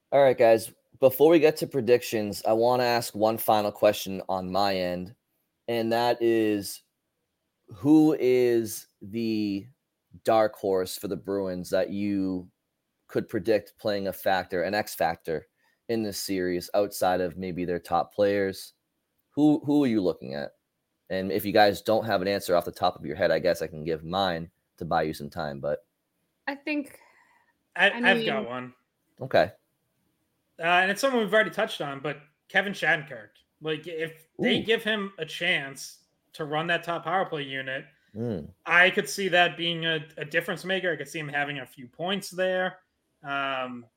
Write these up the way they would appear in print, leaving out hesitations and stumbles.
All right, guys. Before we get to predictions, I want to ask one final question on my end, and that is who is the dark horse for the Bruins that you could predict playing a factor, an X factor in this series outside of maybe their top players? Who are you looking at? And if you guys don't have an answer off the top of your head, I guess I can give mine to buy you some time. But I think, I I've got mean, one, okay. and it's someone we've already touched on, but Kevin Shattenkirk. Like, if they Ooh. give him a chance to run that top power play unit, Mm. I could see that being a difference maker. I could see him having a few points there. Um,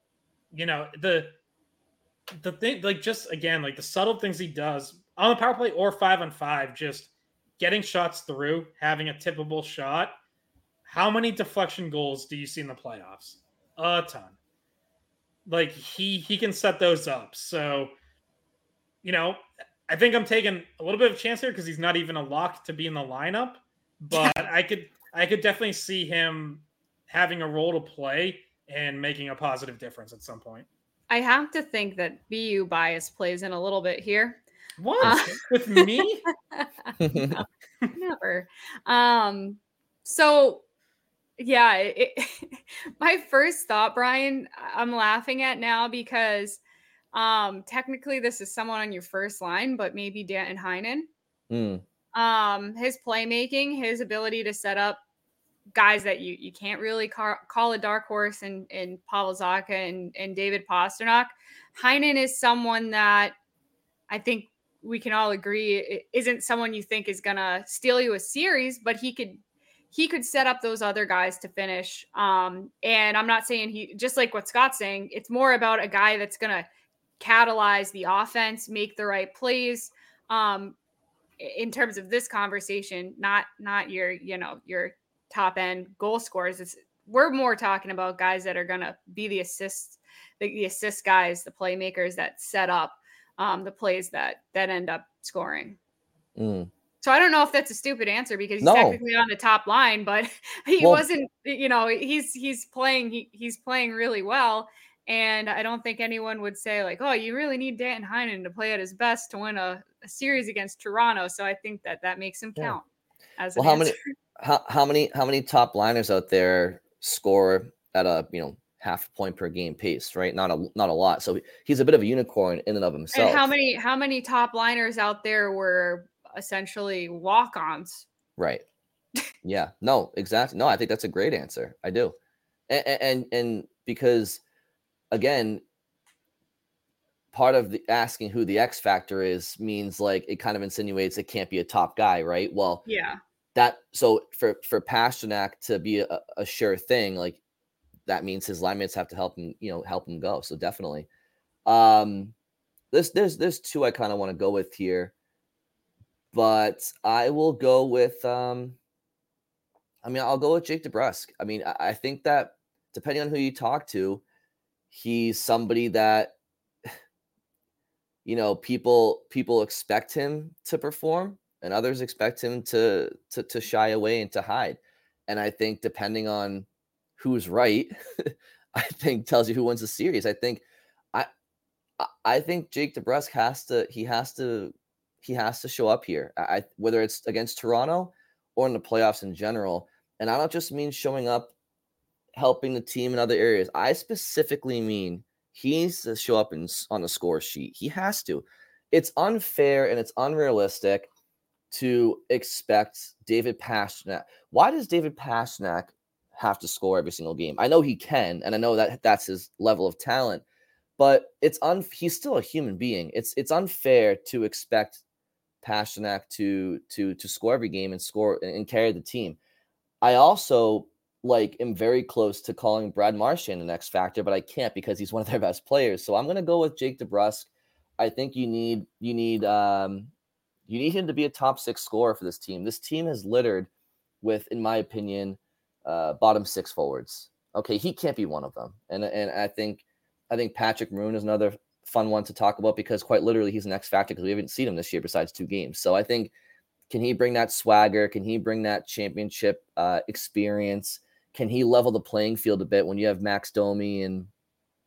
the thing, like, just again, like the subtle things he does on the power play or 5-on-5, just getting shots through, having a tippable shot. How many deflection goals do you see in the playoffs? A ton. Like, he can set those up. So, you know, I think I'm taking a little bit of a chance here because he's not even a lock to be in the lineup. But I could definitely see him having a role to play and making a positive difference at some point. I have to think that BU bias plays in a little bit here. What? With me? No, never. Um, so yeah, my first thought, Brian, I'm laughing at now because technically this is someone on your first line, but maybe Danton Heinen. Mm. His playmaking, his ability to set up guys that you can't really call a dark horse in Pavel Zacha and David Pastrnak. Heinen is someone that I think we can all agree isn't someone you think is gonna steal you a series, but he could set up those other guys to finish. And I'm not saying he, just like what Scott's saying, it's more about a guy that's gonna catalyze the offense, make the right plays. In terms of this conversation, not your top end goal scorers. We're more talking about guys that are gonna be the assist guys, the playmakers that set up the plays that end up scoring. Mm. So I don't know if that's a stupid answer because he's No. technically on the top line, but he Well, wasn't. He's playing really well, and I don't think anyone would say like, oh, you really need Danton Heinen to play at his best to win a series against Toronto. So I think that makes him yeah. count as Well, an answer. how many top liners out there score at a half a point per game pace, right? Not a lot. So he's a bit of a unicorn in and of And how himself. many top liners out there were essentially walk-ons? Right. Yeah. No, exactly. No, I think that's a great answer. I do. And because again, part of the asking who the X factor is means like it kind of insinuates it can't be a top guy, right? Well, Yeah. so for Pastrnak to be a sure thing, like that means his line mates have to help him go. So definitely. There's two I kind of want to go with here, but I will go with I'll go with Jake DeBrusk. I mean, I think that depending on who you talk to, he's somebody that people expect him to perform and others expect him to shy away and to hide. And I think depending on who's right, I think tells you who wins the series. I I think Jake DeBrusk has to show up here. Whether it's against Toronto or in the playoffs in general. And I don't just mean showing up helping the team in other areas. I specifically mean he needs to show up on the score sheet. He has to. It's unfair and it's unrealistic to expect David Pastrnak. Why does David Pastrnak have to score every single game? I know he can, and I know that that's his level of talent, but he's still a human being. It's unfair to expect Pastrnak to score every game and score and carry the team. I also am very close to calling Brad Marchand an X factor, but I can't because he's one of their best players. So I'm going to go with Jake DeBrusk. I think you need him to be a top six scorer for this team. This team is littered with, in my opinion, bottom six forwards. Okay, he can't be one of them, and I think Patrick Maroon is another fun one to talk about because quite literally he's an X factor because we haven't seen him this year besides 2 games. So I think, can he bring that swagger? Can he bring that championship experience? Can he level the playing field a bit when you have Max Domi and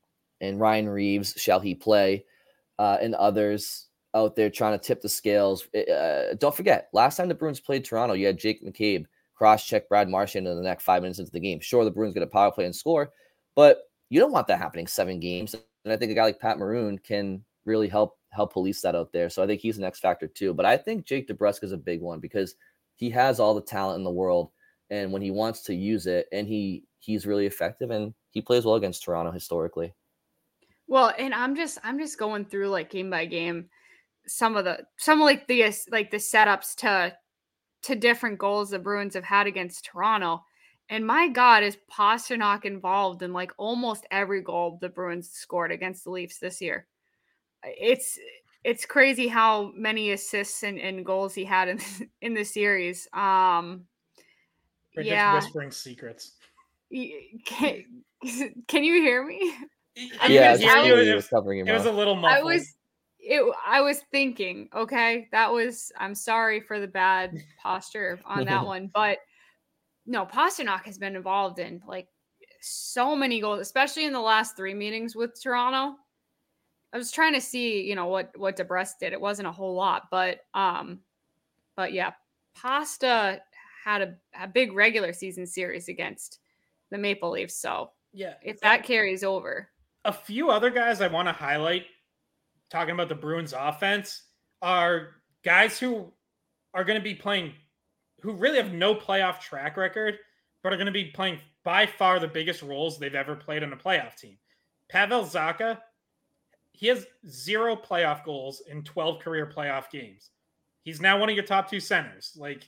and Ryan Reeves, shall he play, and others out there trying to tip the scales. Don't forget, last time the Bruins played Toronto, you had Jake McCabe cross-check Brad Marchand in the next 5 minutes into the game. Sure, the Bruins get a power play and score, but you don't want that happening 7 games. And I think a guy like Pat Maroon can really help police that out there. So I think he's an X factor too. But I think Jake DeBrusk is a big one because he has all the talent in the world, and when he wants to use it, and he's really effective, and he plays well against Toronto historically. Well, and I'm just going through like game by game some of the setups to different goals the Bruins have had against Toronto. And my God, is Pastrnak involved in like almost every goal the Bruins scored against the Leafs this year? It's crazy how many assists and goals he had in the series. We're just whispering secrets. Can you hear me? It was a little muffled. I was thinking, okay, I'm sorry for the bad posture on that one, but no, Pastrnak has been involved in like so many goals, especially in the last 3 meetings with Toronto. I was trying to see, what DeBrusk did. It wasn't a whole lot, but yeah, Pasta had a big regular season series against the Maple Leafs. So yeah, if that carries over. A few other guys I want to highlight, talking about the Bruins offense, are guys who are going to be playing, who really have no playoff track record, but are going to be playing by far the biggest roles they've ever played on a playoff team. Pavel Zacha, he has 0 playoff goals in 12 career playoff games. He's now one of your top 2 centers. Like,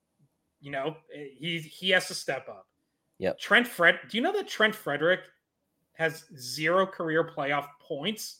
he has to step up. Yep. Do you know that Trent Frederick has 0 career playoff points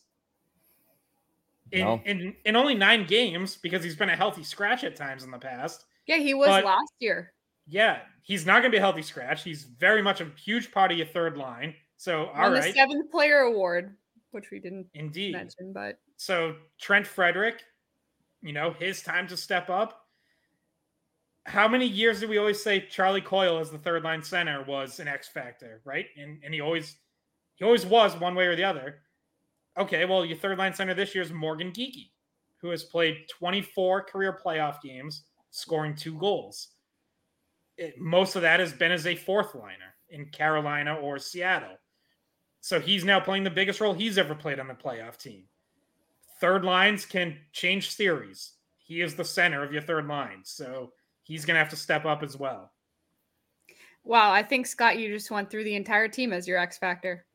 in only 9 games because he's been a healthy scratch at times in the past? Yeah, he was last year. Yeah, he's not going to be a healthy scratch. He's very much a huge part of your third line. So, all right. The 7th player award, which we didn't mention, but so Trent Frederick, his time to step up. How many years do we always say Charlie Coyle as the third line center was an X factor, right? And he always was one way or the other. Okay, well, your third line center this year is Morgan Geekie, who has played 24 career playoff games, scoring 2 goals. Most of that has been as a 4th liner in Carolina or Seattle. So he's now playing the biggest role he's ever played on the playoff team. Third lines can change series. He is the center of your third line. So he's going to have to step up as well. Wow, I think, Scott, you just went through the entire team as your X factor.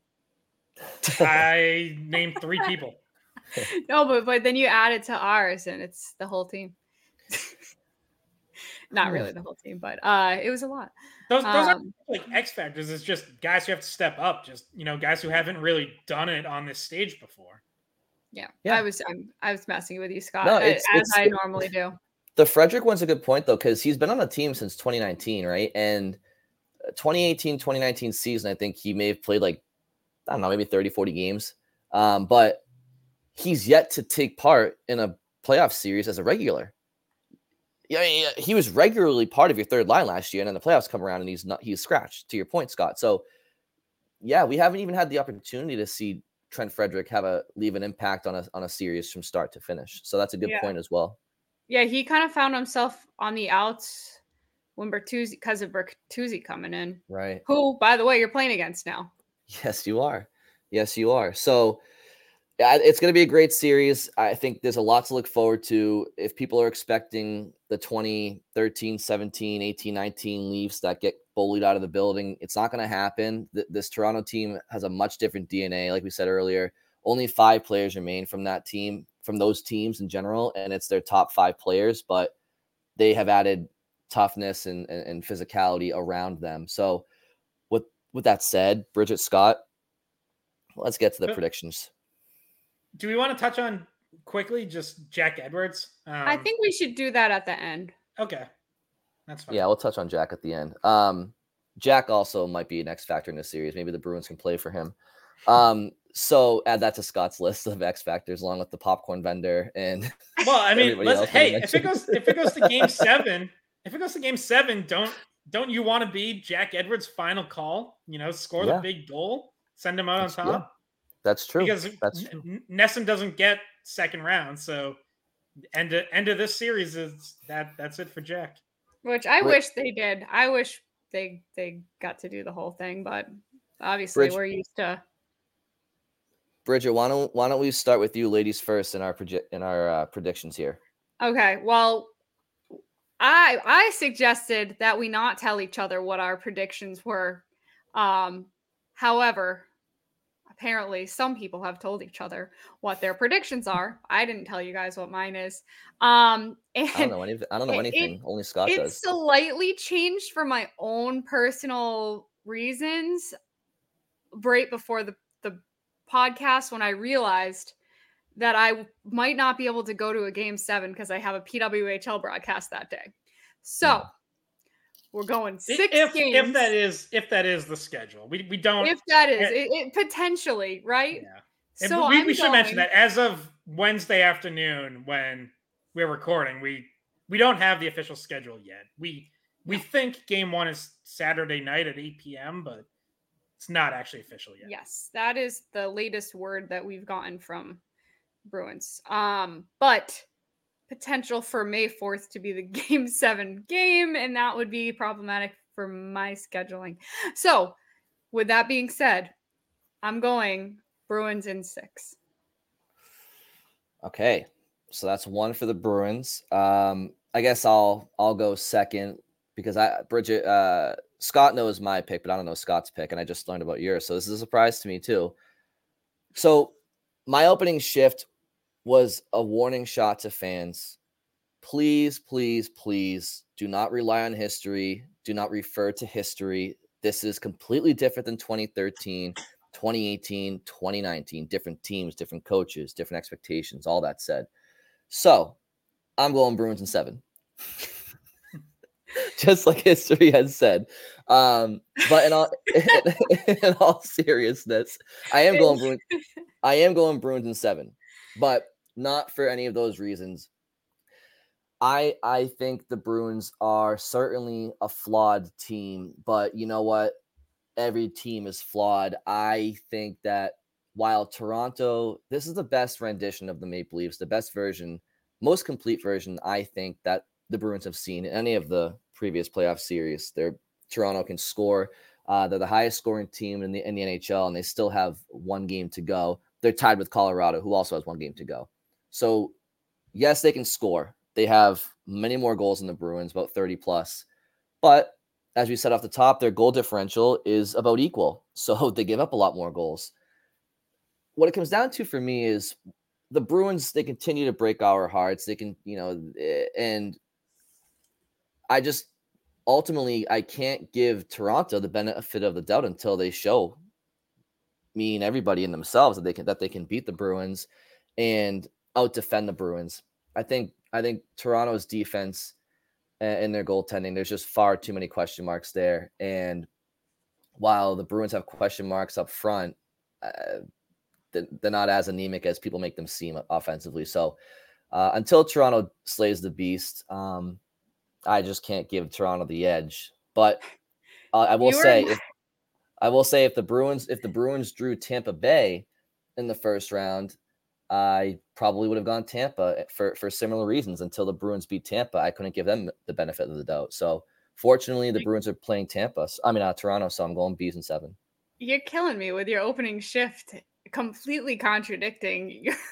I named 3 people. No, but then you add it to ours, and it's the whole team. Not really the whole team, but it was a lot. Those aren't like X factors. It's just guys who have to step up. Just guys who haven't really done it on this stage before. Yeah. I was messing with you, Scott, no, as I normally do. The Frederick one's a good point though, because he's been on the team since 2019, right? And 2018-2019 season, I think he may have played like, I don't know, maybe 30, 40 games. But he's yet to take part in a playoff series as a regular. Yeah, he was regularly part of your third line last year, and then the playoffs come around and he's scratched, to your point, Scott. So yeah, we haven't even had the opportunity to see Trent Frederick leave an impact on a series from start to finish. So that's a good point as well. Yeah, he kind of found himself on the outs when Bertuzzi, because of Bertuzzi coming in. Right. Who, by the way, you're playing against now. Yes, you are. So it's going to be a great series. I think there's a lot to look forward to. If people are expecting the 2013, 17, 18, 19 Leafs that get bullied out of the building, it's not going to happen. This Toronto team has a much different DNA. Like we said earlier, only 5 players remain from that team, from those teams in general, and it's their top 5 players, but they have added toughness and physicality around them. So with that said, Bridget, Scott, let's get to the predictions. Do we want to touch on quickly just Jack Edwards? I think we should do that at the end. Okay. That's fine. Yeah, we'll touch on Jack at the end. Jack also might be an X factor in this series. Maybe the Bruins can play for him. So add that to Scott's list of X factors along with the popcorn vendor and if it goes to game 7, don't you want to be Jack Edwards' final call? Score the big goal, send him out on top. That's true. Because That's true. NESN doesn't get second round, so end of this series is that's it for Jack. Which I wish they did. I wish they got to do the whole thing, but obviously we're used to. Bridget, why don't we start with you, ladies first, in our predictions here? Okay, well, I suggested that we not tell each other what our predictions were. However, apparently some people have told each other what their predictions are. I didn't tell you guys what mine is. And I don't know anything. Only Scott does. It's slightly changed for my own personal reasons right before the podcast, when I realized that I might not be able to go to a game 7 because I have a PWHL broadcast that day. So we're going 6 games. If that is the schedule, we don't. If that is it potentially, right? Yeah. So we should mention that as of Wednesday afternoon when we're recording, we don't have the official schedule yet. We think game 1 is Saturday night at 8 p.m., but it's not actually official yet. Yes, that is the latest word that we've gotten from Bruins. But potential for May 4th to be the game 7 game, and that would be problematic for my scheduling. So with that being said, I'm going Bruins in 6. Okay, so that's 1 for the Bruins. I guess I'll go second because Bridget, Scott knows my pick, but I don't know Scott's pick, and I just learned about yours, so this is a surprise to me too. So my opening shift was a warning shot to fans. Please, please, please do not rely on history. Do not refer to history. This is completely different than 2013, 2018, 2019. Different teams, different coaches, different expectations, all that said. So I'm going Bruins in 7. Just like history has said. But in all seriousness, I am going Bruins in 7, but not for any of those reasons. I think the Bruins are certainly a flawed team, but you know what? Every team is flawed. I think that while Toronto, this is the best rendition of the Maple Leafs, the best version, most complete version, I think, that the Bruins have seen in any of the previous playoff series. Toronto can score. They're the highest scoring team in the NHL, and they still have 1 game to go. They're tied with Colorado, who also has 1 game to go. So, yes, they can score. They have many more goals than the Bruins, about 30 plus. But as we said off the top, their goal differential is about equal. So they give up a lot more goals. What it comes down to for me is the Bruins, they continue to break our hearts. They can, and I just ultimately, I can't give Toronto the benefit of the doubt until they show me and everybody in themselves that they can beat the Bruins and out defend the Bruins. I think Toronto's defense and their goaltending, there's just far too many question marks there. And while the Bruins have question marks up front, they're not as anemic as people make them seem offensively. So until Toronto slays the beast, I just can't give Toronto the edge. But I will say if the Bruins drew Tampa Bay in the first round, I probably would have gone Tampa for similar reasons. Until the Bruins beat Tampa, I couldn't give them the benefit of the doubt. So fortunately, the Bruins are playing Toronto, so I'm going Bees in 7. You're killing me with your opening shift, completely contradicting your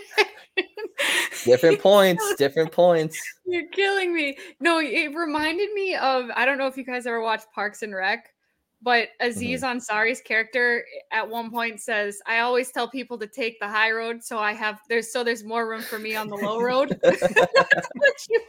different points. You're killing me. No, it reminded me of, I don't know if you guys ever watched Parks and Rec, but Aziz Ansari's character at one point says, "I always tell people to take the high road, so there's more room for me on the low road." That's what you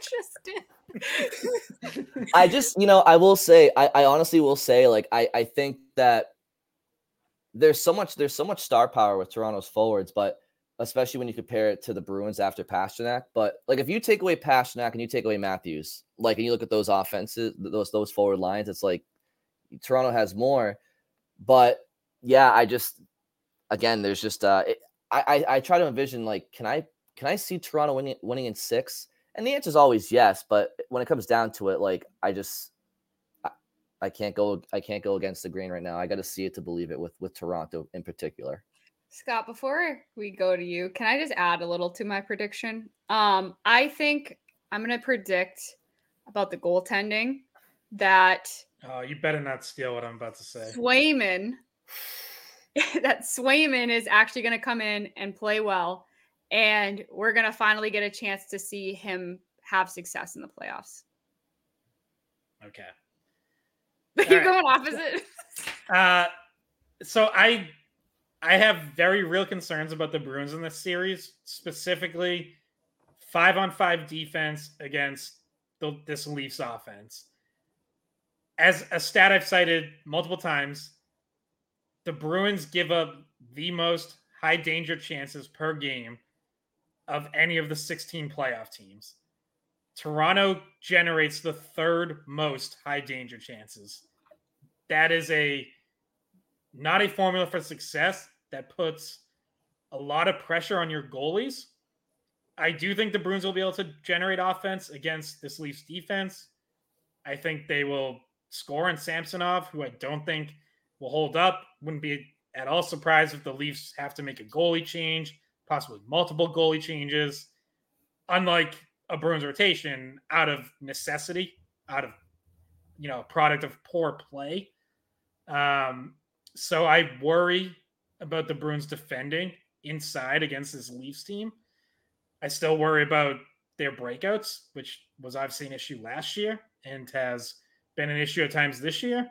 just did. I will say, I honestly will say, like, I think that there's so much star power with Toronto's forwards, but especially when you compare it to the Bruins after Pastrnak. But like, if you take away Pastrnak and you take away Matthews, like, and you look at those offenses, those forward lines, it's like Toronto has more. But yeah, there's just I try to envision, like, can I see Toronto winning in 6? And the answer is always yes. But when it comes down to it, like, I can't go against the grain right now. I got to see it to believe it with Toronto in particular. Scott, before we go to you, can I just add a little to my prediction? I think I'm going to predict about the goaltending that Oh, you better not steal what I'm about to say. Swayman is actually going to come in and play well, and we're going to finally get a chance to see him have success in the playoffs. Okay. You're going opposite. So I have very real concerns about the Bruins in this series, specifically 5-on-5 defense against this Leafs offense. As a stat I've cited multiple times, the Bruins give up the most high danger chances per game of any of the 16 playoff teams. Toronto generates the third most high danger chances. That is not a formula for success. That puts a lot of pressure on your goalies. I do think the Bruins will be able to generate offense against this Leafs defense. I think they will score in Samsonov, who I don't think will hold up. Wouldn't be at all surprised if the Leafs have to make a goalie change, possibly multiple goalie changes. Unlike a Bruins rotation, out of necessity, out of a product of poor play. So I worry about the Bruins defending inside against this Leafs team. I still worry about their breakouts, which was obviously an issue last year and has been an issue at times this year.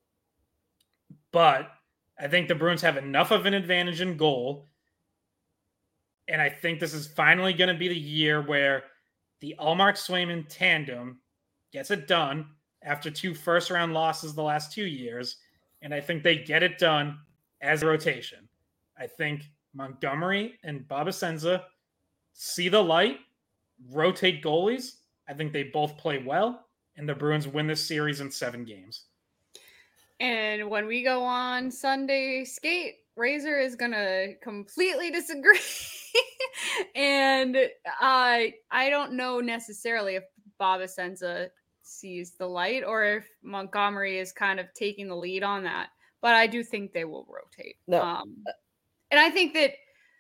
But I think the Bruins have enough of an advantage in goal. And I think this is finally going to be the year where the Ullmark-Swayman tandem gets it done after 2 first-round losses the last 2 years. And I think they get it done as a rotation. I think Montgomery and Bobasenza see the light, rotate goalies. I think they both play well, and the Bruins win this series in 7 games. And when we go on Sunday skate, Razor is going to completely disagree. And I don't know necessarily if Bobasenza sees the light or if Montgomery is kind of taking the lead on that. But I do think they will rotate. No. And I think that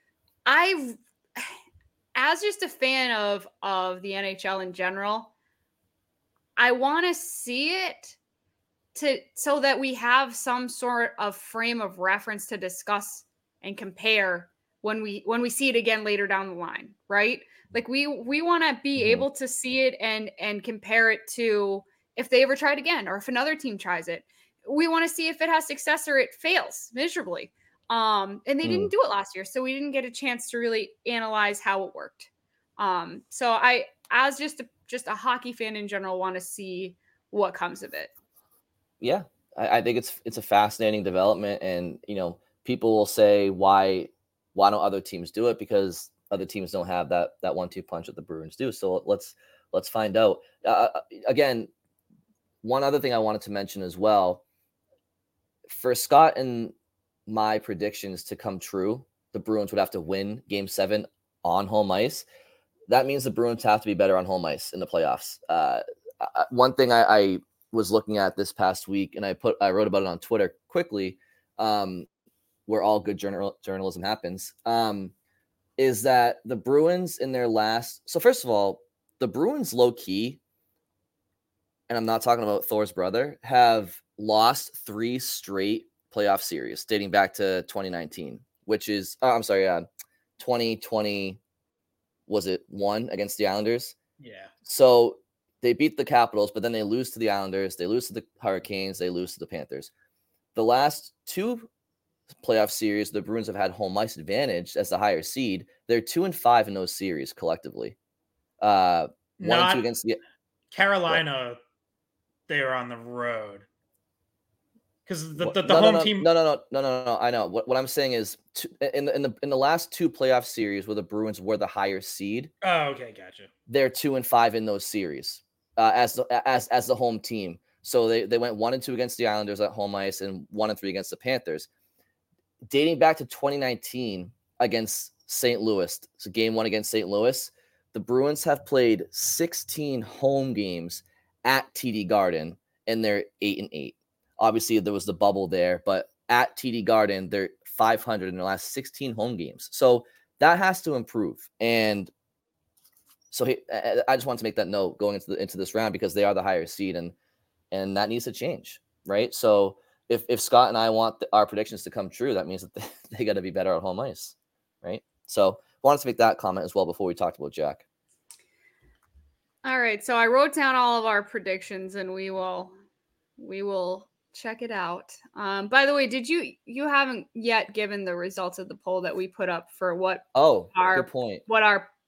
as just a fan of the NHL in general, I want to see it so that we have some sort of frame of reference to discuss and compare when we see it again later down the line, right? Like we want to be able to see it and compare it to if they ever try it again or if another team tries it. We want to see if it has success or it fails miserably. And they didn't do it last year, so we didn't get a chance to really analyze how it worked. So I, as just a hockey fan in general, want to see what comes of it. Yeah, I think it's a fascinating development, and people will say why don't other teams do it, because other teams don't have that 1-2 punch that the Bruins do. So let's find out. Again, one other thing I wanted to mention as well, for Scott and my predictions to come true, the Bruins would have to win Game 7 on home ice. That means the Bruins have to be better on home ice in the playoffs. One thing I was looking at this past week, and I wrote about it on Twitter quickly, where all good journalism happens, is that the Bruins in their last. So first of all, the Bruins low key, and I'm not talking about Thor's brother, have lost 3 straight playoff series dating back to 2019, which is 2020. Was it 1 against the Islanders? Yeah. So they beat the Capitals, but then they lose to the Islanders, they lose to the Hurricanes, they lose to the Panthers. The last 2 playoff series, the Bruins have had home ice advantage as the higher seed. They're 2-5 in those series collectively. 1-2 against the Carolina. What? They are on the road because the home team. No. I know what I'm saying is in the last 2 playoff series where the Bruins were the higher seed. Oh, okay, gotcha. They're 2-5 in those series as the home team. So they went 1-2 against the Islanders at home ice and 1-3 against the Panthers. Dating back to 2019 against St. Louis, so Game 1 against St. Louis, the Bruins have played 16 home games at TD Garden, and they're 8-8. Obviously, there was the bubble there, but at TD Garden, they're .500 in their last 16 home games. So that has to improve. And so I just want to make that note going into this round because they are the higher seed, and that needs to change, right? So if Scott and I want our predictions to come true, that means that they got to be better at home ice, right? So I wanted to make that comment as well before we talked about Jack. All right, so I wrote down all of our predictions, and we will check it out. By the way, you haven't yet given the results of the poll that we put up for what? Good point. What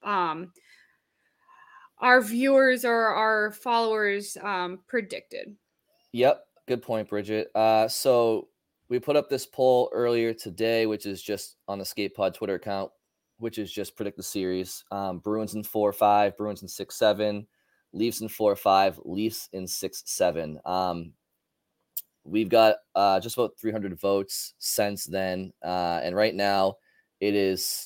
our viewers or our followers predicted. Yep, good point, Bridget. So we put up this poll earlier today, which is just on the Skate Pod Twitter account, which is just predict the series. Bruins in 4-5, Bruins in 6-7, Leafs in 4-5, Leafs in 6-7. We've got just about 300 votes since then, and right now it is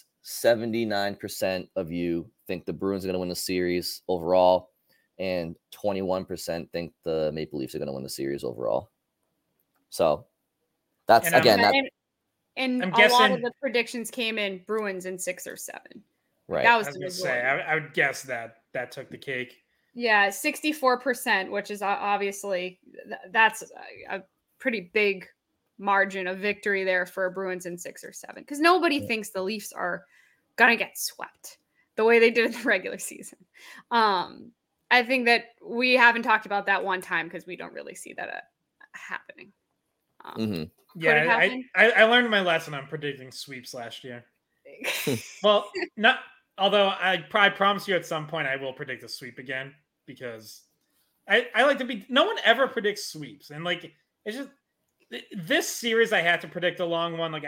79% of you think the Bruins are going to win the series overall, and 21% think the Maple Leafs are going to win the series overall. So that's and I'm guessing, a lot of the predictions came in Bruins in 6 or 7. Right. That was I was going to say, I would guess that took the cake. Yeah, 64%, which is obviously that's a pretty big margin of victory there for Bruins in 6 or 7, because nobody thinks the Leafs are gonna get swept the way they did in the regular season. I think that we haven't talked about that one time because we don't really see that happening. Yeah, I learned my lesson on predicting sweeps last year. Well, not although I promise you at some point I will predict a sweep again, because I like to be. No one ever predicts sweeps, and like it's just this series I had to predict a long one. Like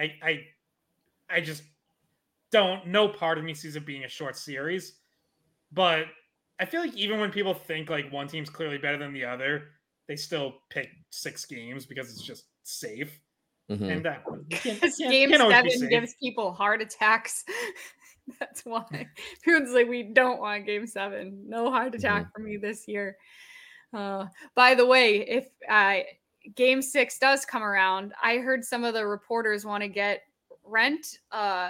I just don't. No part of me sees it being a short series, but I feel like even when people think like one team's clearly better than the other, they still pick 6 games because it's just safe. And game 7 gives people heart attacks. That's why everyone's like, we don't want game 7. No heart attack for me this year. By the way, if game 6 does come around, I heard some of the reporters want to rent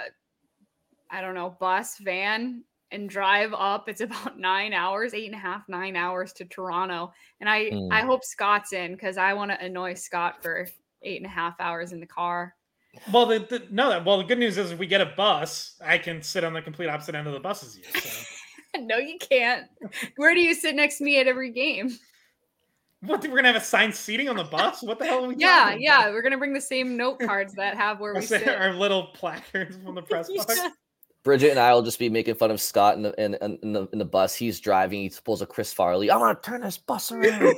I don't know, bus, van, and drive up. It's about 9 hours, 8.5, 9 hours to Toronto. And I hope Scott's in, because I want to annoy Scott for 8.5 hours in the car. Well, the good news is if we get a bus, I can sit on the complete opposite end of the bus as you. So. No, you can't. Where do you sit next to me at every game? What, we're going to have assigned seating on the bus? What the hell are we talking about? We're going to bring the same note cards that have where we sit. Our little placards from the press box. Bridget and I will just be making fun of Scott in the bus. He's driving. He pulls a Chris Farley. I want to turn this bus around.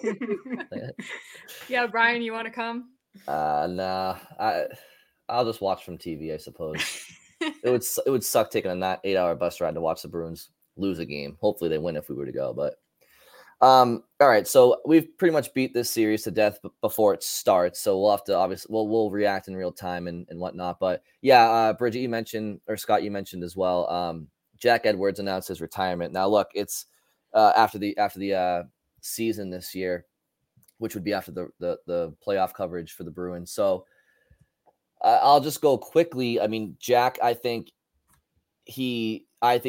Yeah, Brian, you want to come? Nah. I'll just watch from TV, I suppose. It would suck taking a 8-hour bus ride to watch the Bruins lose a game. Hopefully they win if we were to go. But all right, so we've pretty much beat this series to death before it starts. So we'll have to we'll react in real time and whatnot. But yeah, Bridget, you mentioned, or Scott, you mentioned as well. Jack Edwards announced his retirement. Now look, it's after the season this year, which would be after the playoff coverage for the Bruins. So I'll just go quickly. I mean, Jack, I think he's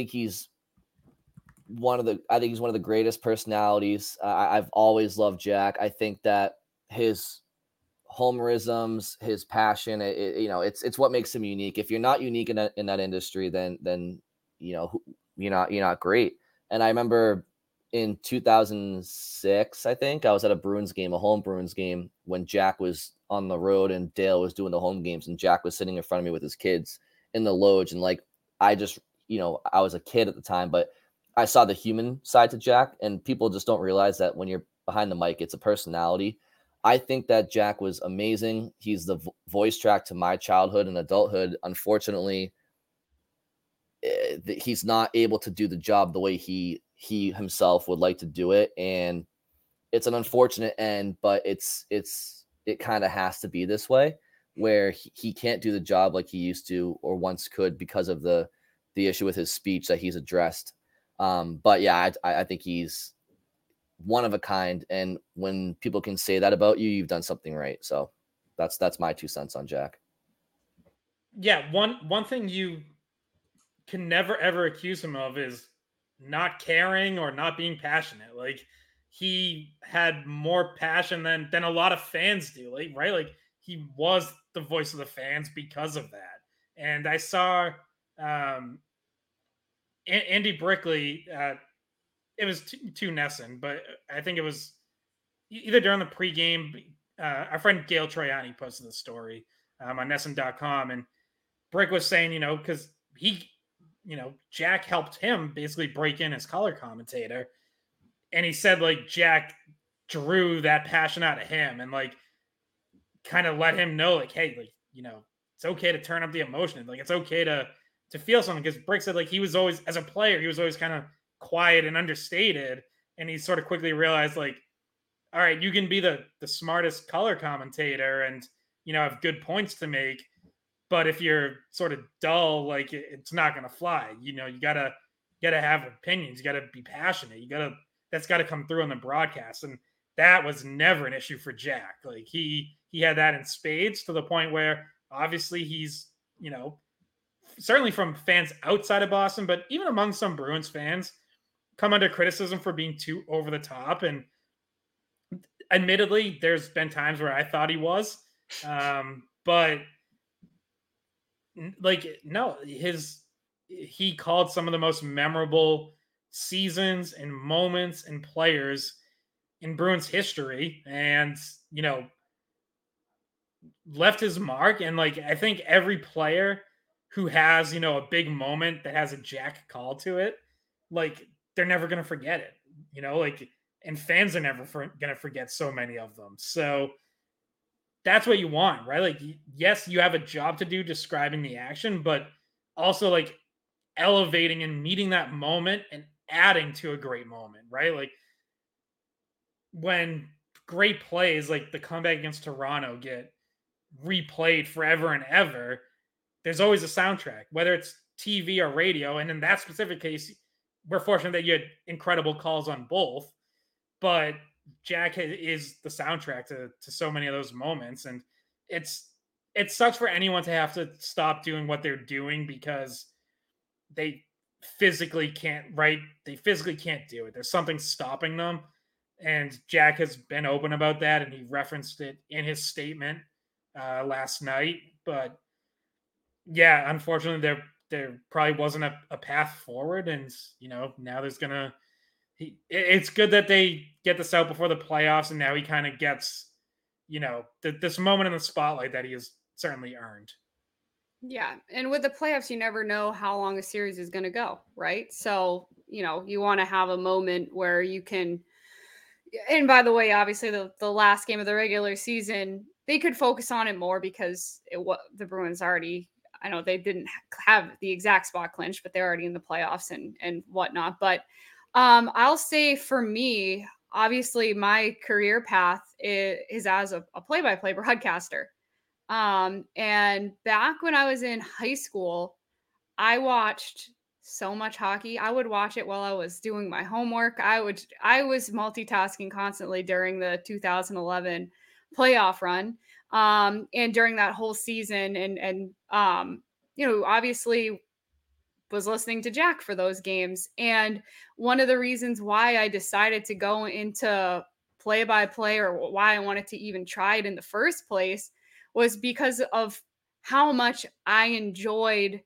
one of the greatest personalities. I've always loved Jack. I think that his homerisms, his passion, it's what makes him unique. If you're not unique in that industry, then you're not great. And I remember in 2006, I think I was at a home Bruins game, when Jack was on the road and Dale was doing the home games, and Jack was sitting in front of me with his kids in the loge. And like, I just, I was a kid at the time, but I saw the human side to Jack, and people just don't realize that when you're behind the mic, it's a personality. I think that Jack was amazing. He's the voice track to my childhood and adulthood. Unfortunately, he's not able to do the job the way he himself would like to do it. And it's an unfortunate end, but it kind of has to be this way, where he can't do the job like he used to or once could because of the issue with his speech that he's addressed. But yeah, I think he's one of a kind. And when people can say that about you, you've done something right. So that's my 2 cents on Jack. Yeah, one thing you can never ever accuse him of is not caring or not being passionate. Like he had more passion than a lot of fans do, like right? Like he was the voice of the fans because of that. And I saw um Andy Brickley, it was to NESN, but I think it was either during the pregame. Our friend Gail Troiani posted the story on NESN.com, and Brick was saying, because he, Jack helped him basically break in as color commentator. And he said, like, Jack drew that passion out of him and, like, kind of let him know, like, hey, like, it's okay to turn up the emotion. Like, it's okay to feel something. Because Brick said, like, he was always, as a player, he was always kind of quiet and understated. And he sort of quickly realized, like, all right, you can be the smartest color commentator and, have good points to make. But if you're sort of dull, like it's not gonna fly. You gotta have opinions. You gotta be passionate. That's gotta come through on the broadcast. And that was never an issue for Jack. Like he had that in spades to the point where obviously he's, certainly from fans outside of Boston, but even among some Bruins fans, come under criticism for being too over the top. And admittedly, there's been times where I thought he was. But like no, he called some of the most memorable seasons and moments and players in Bruins history, and left his mark. And like I think every player who has a big moment that has a Jack call to it, like they're never gonna forget it. Like, and fans are never gonna forget so many of them. So that's what you want, right? Like, yes, you have a job to do describing the action, but also like elevating and meeting that moment and adding to a great moment, right? Like when great plays like the comeback against Toronto get replayed forever and ever, there's always a soundtrack, whether it's TV or radio. And in that specific case, we're fortunate that you had incredible calls on both, but Jack is the soundtrack to so many of those moments. And it sucks for anyone to have to stop doing what they're doing because they physically can't, right? They physically can't do it. There's something stopping them. And Jack has been open about that, and he referenced it in his statement last night. But yeah, unfortunately, there probably wasn't a path forward, and now there's gonna. It's good that they get this out before the playoffs, and now he kind of gets, this moment in the spotlight that he has certainly earned. Yeah. And with the playoffs, you never know how long a series is going to go, right? So, you want to have a moment where you can. And by the way, obviously, the last game of the regular season, they could focus on it more because the Bruins already. I know they didn't have the exact spot clinched, but they're already in the playoffs and whatnot. But I'll say for me, obviously, my career path is as a play-by-play broadcaster. And back when I was in high school, I watched so much hockey. I would watch it while I was doing my homework. I was multitasking constantly during the 2011 playoff run. And during that whole season and obviously was listening to Jack for those games. And one of the reasons why I decided to go into play by play, or why I wanted to even try it in the first place, was because of how much I enjoyed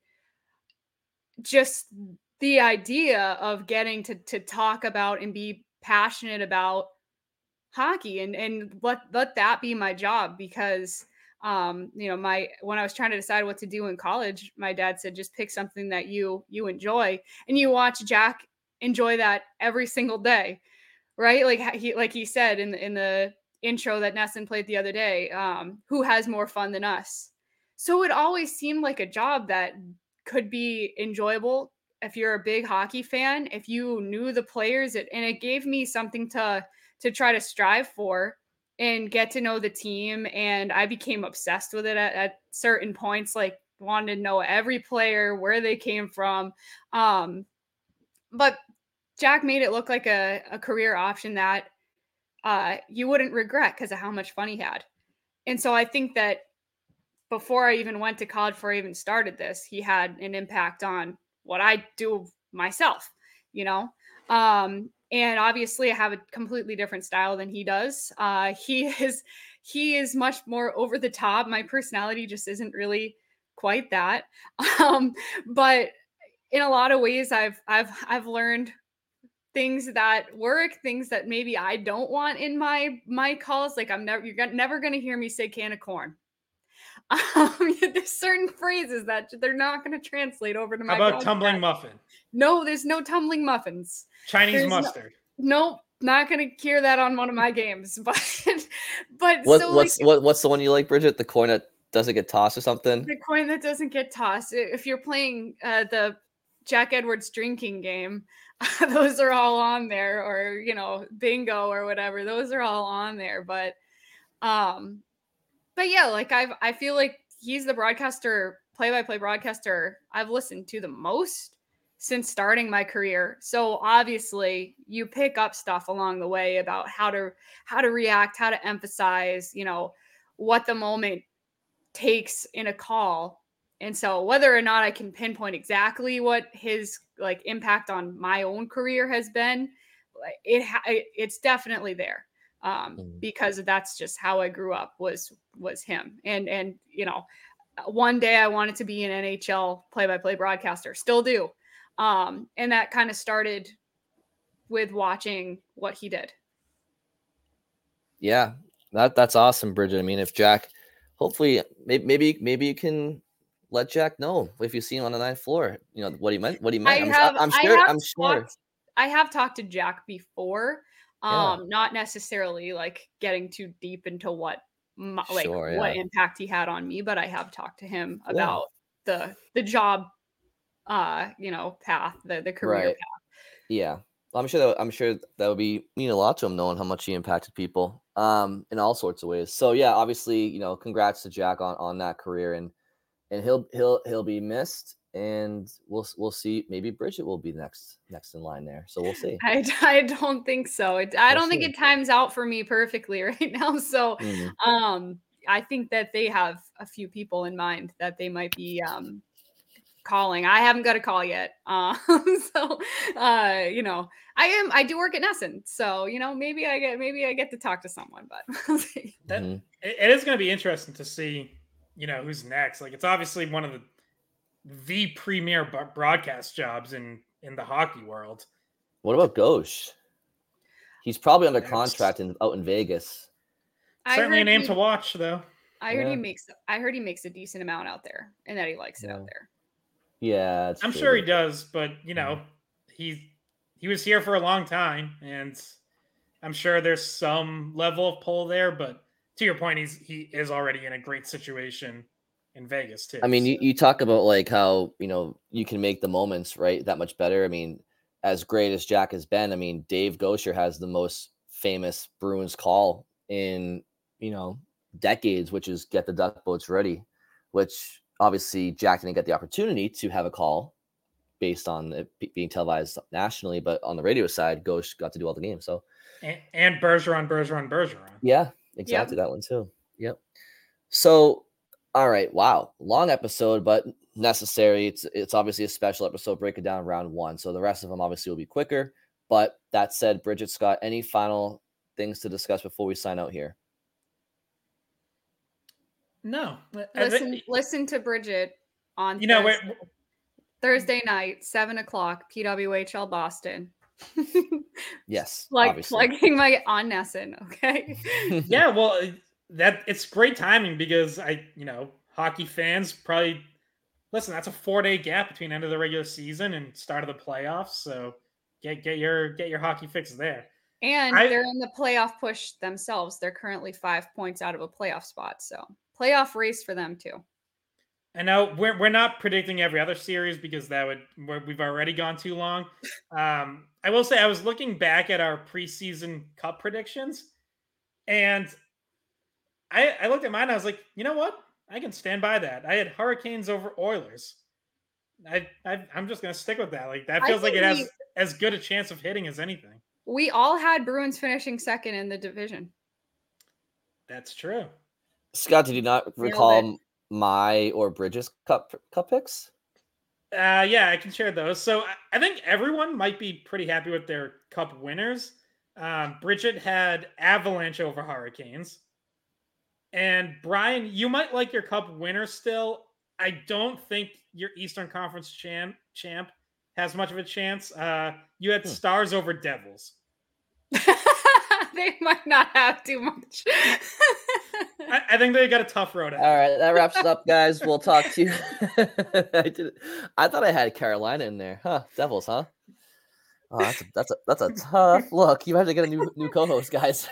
just the idea of getting to talk about and be passionate about hockey and let that be my job. Because when I was trying to decide what to do in college, my dad said just pick something that you enjoy, and you watch Jack enjoy that every single day, right? Like he said in the intro that NESN played the other day, who has more fun than us? So it always seemed like a job that could be enjoyable if you're a big hockey fan, if you knew the players, and it gave me something to try to strive for and get to know the team. And I became obsessed with it at certain points, like wanted to know every player, where they came from. But Jack made it look like a career option that you wouldn't regret because of how much fun he had. And so I think that before I even went to college, before I even started this, he had an impact on what I do myself, you know? And obviously I have a completely different style than he does. He is much more over the top. My personality just isn't really quite that. But in a lot of ways I've learned things that work, things that maybe I don't want in my calls. Like you're never going to hear me say can of corn. There's certain phrases that they're not going to translate over to my How about broadcast. tumbling muffin? No, there's no tumbling muffins. Chinese There's mustard. Nope, not going to hear that on one of my games. But What's the one you like, Bridget? The coin that doesn't get tossed or something? The coin that doesn't get tossed. If you're playing the Jack Edwards drinking game, those are all on there, or bingo or whatever. Those are all on there. But yeah, like I feel like he's the play-by-play broadcaster I've listened to the most since starting my career. So obviously you pick up stuff along the way about how to react, how to emphasize, what the moment takes in a call. And so whether or not I can pinpoint exactly what his impact on my own career has been, it's definitely there. Because that's just how I grew up was him. And one day I wanted to be an NHL play-by-play broadcaster, still do. And that kind of started with watching what he did. Yeah, that's awesome, Bridget. I mean, if Jack, hopefully maybe you can let Jack know if you see him on the 9th floor, what he meant. I'm sure. I have talked to Jack before. Not necessarily getting too deep into what impact he had on me, but I have talked to him about the job, path, the career path. Yeah. I'm sure that would be mean a lot to him, knowing how much he impacted people in all sorts of ways. So yeah, obviously, congrats to Jack on that career, and he'll be missed. And we'll see. Maybe Bridget will be next in line there. So we'll see. I don't think so. I don't think it times out for me perfectly right now. So I think that they have a few people in mind that they might be calling. I haven't got a call yet. So I do work at NESN. So maybe I get to talk to someone. But we'll see. It is going to be interesting to see who's next. It's obviously one of the premier broadcast jobs in the hockey world. What about Ghosh? He's probably under contract out in Vegas. Certainly a name to watch, though. I heard he makes a decent amount out there, and that he likes it out there. Yeah, I'm sure he does, but he was here for a long time, and I'm sure there's some level of pull there. But to your point, he is already in a great situation in Vegas too. I mean, you talk about how you can make the moments right that much better. I mean, as great as Jack has been, I mean, Dave Goucher has the most famous Bruins call in decades, which is "Get the duck boats ready," which obviously Jack didn't get the opportunity to have a call based on it being televised nationally, but on the radio side, Ghosh got to do all the games. So and Bergeron. Yeah, exactly. Yep. That one too. Yep. So. All right. Wow. Long episode, but necessary. It's obviously a special episode breaking down round 1. So the rest of them obviously will be quicker. But that said, Bridget, Scott, any final things to discuss before we sign out here? No. Listen to Bridget on Thursday night, 7:00, PWHL Boston. Yes. Plugging on NESN. Okay. Yeah. Well, it's great timing because hockey fans probably listen. That's a 4-day gap between end of the regular season and start of the playoffs. So get your hockey fix there. And they're in the playoff push themselves. They're currently 5 points out of a playoff spot. So playoff race for them too. I know we're not predicting every other series because we've already gone too long. I will say I was looking back at our preseason cup predictions, and I looked at mine and I was like, you know what? I can stand by that. I had Hurricanes over Oilers. I'm just going to stick with that. That feels like it has as good a chance of hitting as anything. We all had Bruins finishing second in the division. That's true. Scott, did you not recall my or Bridges cup picks? Yeah, I can share those. So I think everyone might be pretty happy with their cup winners. Bridget had Avalanche over Hurricanes. And Brian, you might like your cup winner still. I don't think your Eastern Conference champ has much of a chance. You had Stars over Devils. They might not have too much. I think they got a tough road ahead. All right, that wraps it up, guys. We'll talk to you. I thought I had Carolina in there, huh? Devils, huh? Oh, that's a tough look. You have to get a new co-host, guys.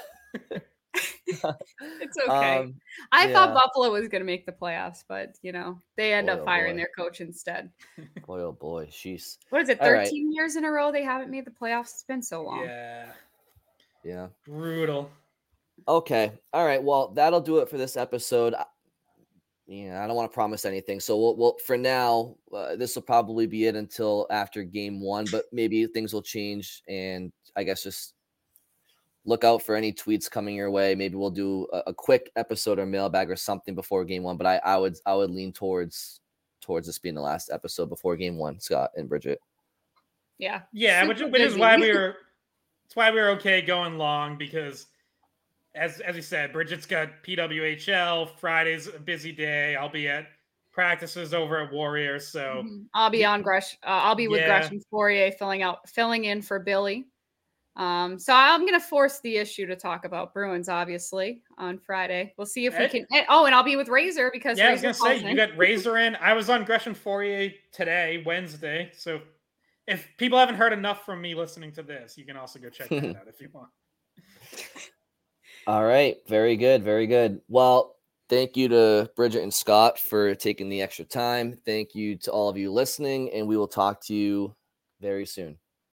It's okay. I thought Buffalo was going to make the playoffs, but they end up firing their coach instead. Boy, oh boy, sheesh. What is it? 13 years in a row they haven't made the playoffs. It's been so long. Yeah. Brutal. Okay. All right. Well, that'll do it for this episode. I don't want to promise anything. So we'll for now, this will probably be it until after game 1, but maybe things will change. And I guess just look out for any tweets coming your way. Maybe we'll do a quick episode or mailbag or something before game 1. But I would lean towards this being the last episode before game 1, Scott and Bridget. Yeah, which is why it's why we were okay going long, because as we said, Bridget's got PWHL. Friday's a busy day. I'll be at practices over at Warriors, so I'll be on Gresh. I'll be with Gresham Fourier filling in for Billy. So I'm gonna force the issue to talk about Bruins, obviously, on Friday. We'll see if we can. Oh, and I'll be with Razor because I was gonna say you got Razor in. I was on Gresham Fourier today, Wednesday. So if people haven't heard enough from me listening to this, you can also go check that out if you want. All right. Very good. Very good. Well, thank you to Bridget and Scott for taking the extra time. Thank you to all of you listening, and we will talk to you very soon.